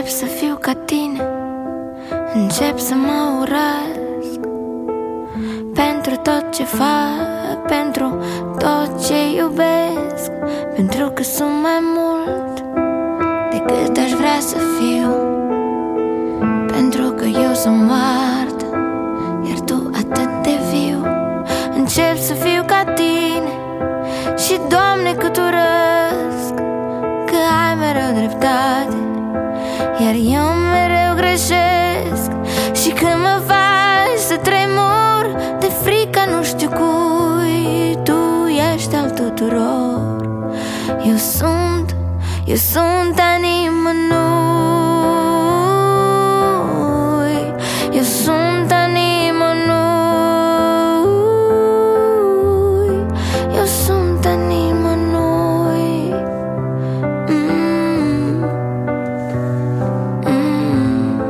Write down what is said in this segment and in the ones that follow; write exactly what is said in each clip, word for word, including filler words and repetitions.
să fiu ca tine, încep să mă urăsc pentru tot ce fac, pentru tot ce iubesc, pentru că sunt mai mult decât aș vrea să fiu, pentru că eu sunt moartă, iar tu atât de viu. Încep să fiu ca tine și, Doamne, cât urăsc că ai mereu dreptate, iar eu mereu greșesc. Și când mă faci să tremur de frică nu știu cui, tu ești al tuturor. Eu sunt, eu sunt a nimănui, eu sunt a nimănui, eu sunt a nimănui. mm. Mm.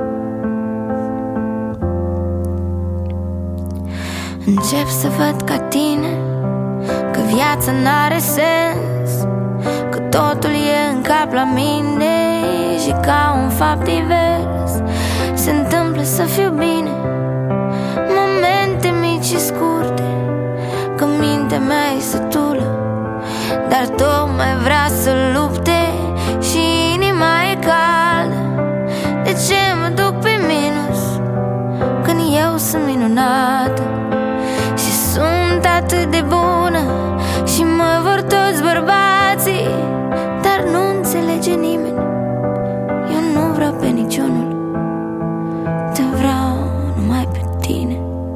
Încep să văd ca tine că viața n-are sens, că totul e în cap la mine și ca un fapt divers se întâmplă să fiu bine, momente mici și scurte, că mintea mea e sătulă, dar tot mai vrea să lupte și inima e caldă. De ce mă duc pe minus când eu sunt minunată și sunt atât de bună și mă vor toți bărbații, dar nu înțelege nimeni, eu nu vreau pe niciunul, te vreau numai pe tine.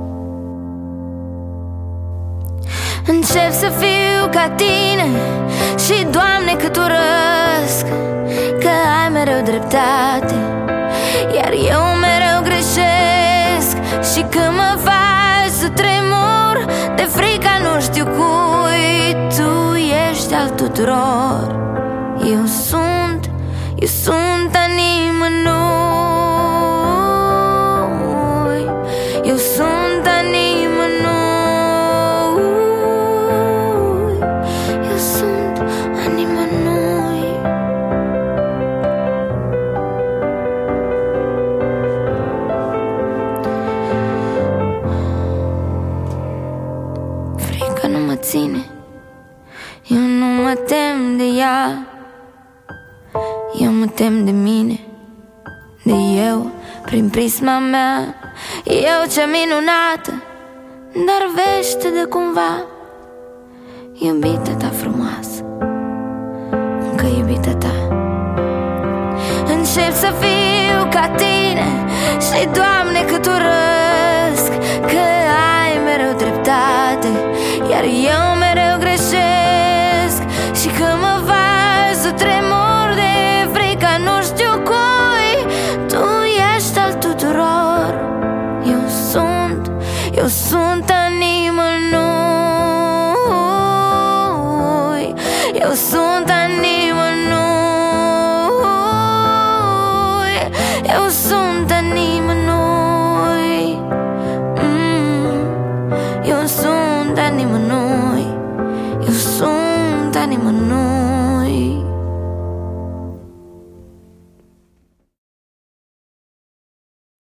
Încep să fiu ca tine și, Doamne, cât urăsc că ai mereu dreptate, iar eu mereu greșesc. Și când mă faci să tremur de frica nu știu cui, tu ești al tuturor. Eu sunt, eu sunt a nimănui, eu sunt a nimănui, eu sunt a nimănui. Frica nu mă ține, eu nu mă tem de ea, eu mă tem de mine, de eu prin prisma mea. Eu cea minunată, dar vește de cumva, iubita ta frumoasă, încă iubita ta. Încep să fiu ca tine și, Doamne,